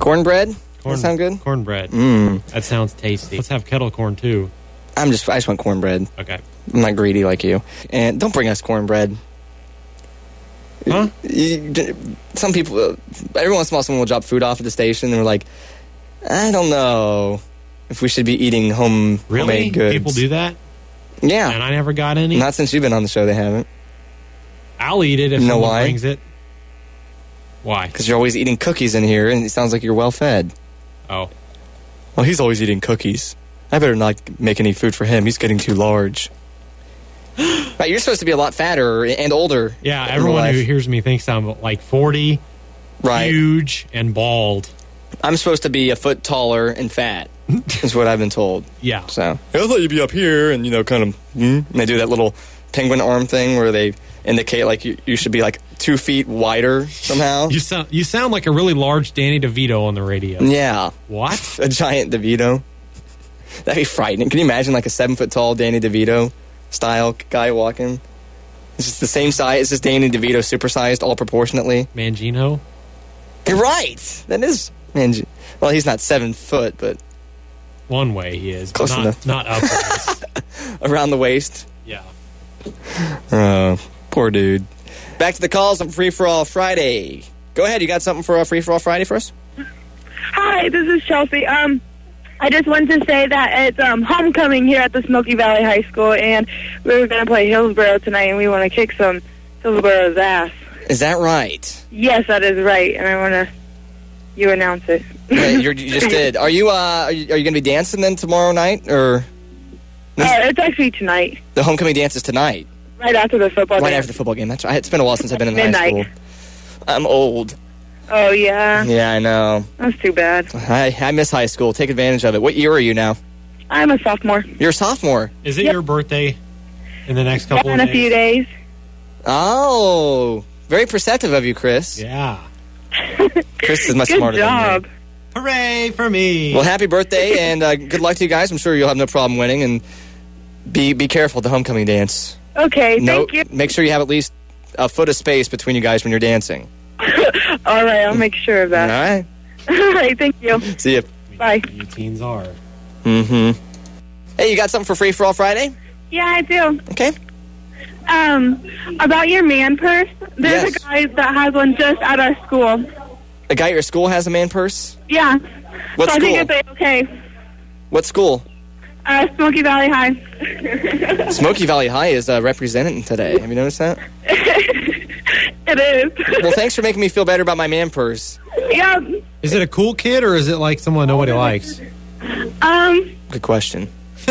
Cornbread? That sound good? Cornbread. That sounds tasty. Let's have kettle corn, too. I just want cornbread. Okay. I'm not greedy like you. And don't bring us cornbread. Huh? Some people, every once in a while, someone will drop food off at the station, and we're like, I don't know if we should be eating homemade goods. People do that? Yeah. And I never got any? Not since you've been on the show, they haven't. I'll eat it if someone brings it. Why? Because you're always eating cookies in here, and it sounds like you're well-fed. Oh. Well, he's always eating cookies. I better not make any food for him. He's getting too large. Right, you're supposed to be a lot fatter and older. Yeah, everyone who hears me thinks I'm like 40, huge, and bald. I'm supposed to be a foot taller and fat, is what I've been told. Yeah. So, I thought you'd be up here and, kind of, and they do that little penguin arm thing where they indicate like you should be like 2 feet wider somehow. You sound like a really large Danny DeVito on the radio. Yeah. What? A giant DeVito. That'd be frightening. Can you imagine like a 7 foot tall Danny DeVito style guy walking? It's just the same size. It's just Danny DeVito supersized all proportionately. Mangino? You're right. That is Mangino. Well, he's not 7 foot, but one way he is. Close enough. Not upwards. Around the waist. Yeah. Poor dude. Back to the calls on Free For All Friday. Go ahead. You got something for Free For All Friday for us? Hi, this is Chelsea. I just wanted to say that it's homecoming here at the Smoky Valley High School, and we were going to play Hillsborough tonight, and we want to kick some Hillsborough's ass. Is that right? Yes, that is right, and I want you announce it. Yeah, you just did. Are you going to be dancing then tomorrow night, or? It's actually tonight. The homecoming dance is tonight. Right after the football game. Right after the football game. That's right. It's been a while since I've been in high school. I'm old. Oh, yeah? Yeah, I know. That's too bad. I miss high school. Take advantage of it. What year are you now? I'm a sophomore. You're a sophomore? Is it your birthday in the next couple of days? In a few days. Oh, very perceptive of you, Chris. Yeah. Chris is much Good smarter job. than me. Hooray for me. Well, happy birthday, and good luck to you guys. I'm sure you'll have no problem winning, and be careful at the homecoming dance. Okay, thank you. Make sure you have at least a foot of space between you guys when you're dancing. All right, I'll make sure of that. All right. All right, thank you. See you. Bye. You teens are. Mm-hmm. Hey, you got something for Free For All Friday? Yeah, I do. Okay. About your man purse, there's a guy that has one just at our school. A guy at your school has a man purse? Yeah. What so school? I think it's okay. What school? Smoky Valley High. Smoky Valley High is represented today. Have you noticed that? It is. Well, thanks for making me feel better about my man purse. Yeah. Is it a cool kid, or is it like someone nobody likes? Good question.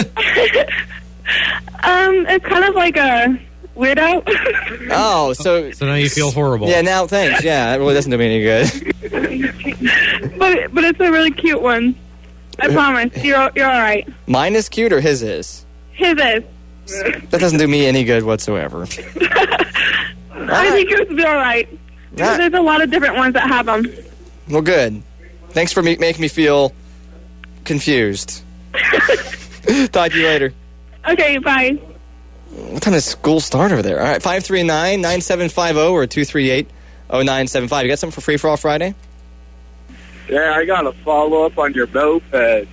It's kind of like a weirdo. Oh, so now you feel horrible. Yeah, now thanks. Yeah, it really doesn't do me any good. but it's a really cute one. I promise. You're all right. Mine is cute, or his is? His is. That doesn't do me any good whatsoever. I think yours will be all right. There's a lot of different ones that have them. Well, good. Thanks for making me feel confused. Talk to you later. Okay, bye. What time does school start over there? All right, 539-9750 or 238-0975. You got something for Free For All Friday? Yeah, I got a follow-up on your moped.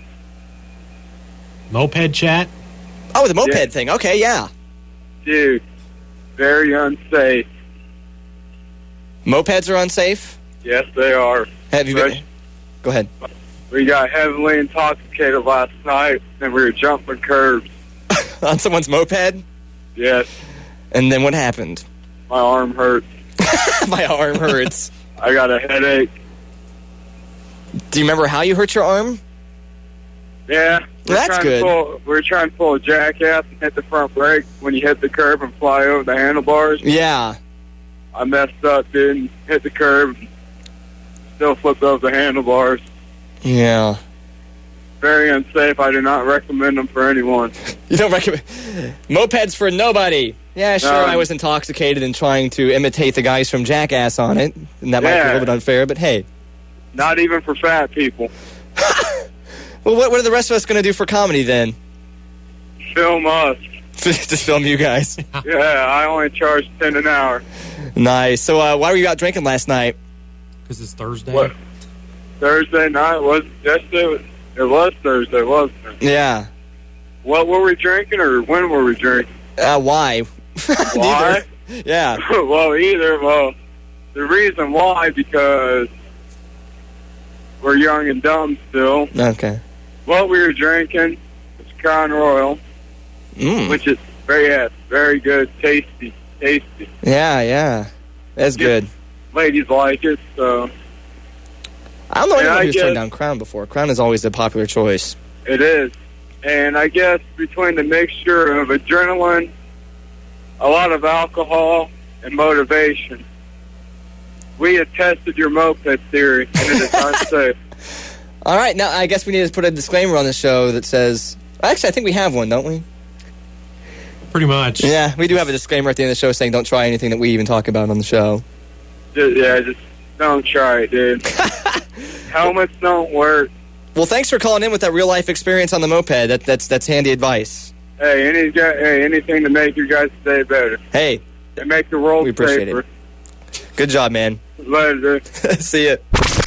Moped chat? Oh, the moped thing. Okay, yeah. Dude, very unsafe. Mopeds are unsafe? Yes, they are. Have you been? Go ahead. We got heavily intoxicated last night, and we were jumping curbs. On someone's moped? Yes. And then what happened? My arm hurts. My arm hurts. I got a headache. Do you remember how you hurt your arm? Yeah. That's good. We were trying to pull a jackass and hit the front brake when you hit the curb and fly over the handlebars. Yeah. I messed up, dude, and hit the curb. Still flipped over the handlebars. Yeah. Very unsafe. I do not recommend them for anyone. You don't recommend mopeds for nobody? Yeah, sure. I was intoxicated and trying to imitate the guys from Jackass on it, and that might be a little bit unfair. But hey, not even for fat people. Well, what are the rest of us going to do for comedy then? Film us. Just film you guys. Yeah, I only charge $10 an hour. Nice. So, why were you out drinking last night? Because it's Thursday. What? Thursday night was yesterday. It was Thursday, wasn't it? Yeah. What were we drinking, or when were we drinking? Why? Why? Yeah. Well, the reason why, because we're young and dumb still. Okay. What we were drinking was Crown Royal, which is very good, tasty. Yeah. That's good. Ladies like it, so. I don't know anyone who's turned down Crown before. Crown is always the popular choice. It is. And I guess between the mixture of adrenaline, a lot of alcohol, and motivation, we have tested your moped theory, and it is unsafe. All right, now I guess we need to put a disclaimer on the show that says... Actually, I think we have one, don't we? Pretty much. Yeah, we do have a disclaimer at the end of the show saying don't try anything that we even talk about on the show. Just don't try it, dude. Helmets don't work. Well, thanks for calling in with that real-life experience on the moped. That's handy advice. Hey, anything to make your guys' day better. Hey. And make the world we appreciate safer. It. Good job, man. Later, dude. See ya.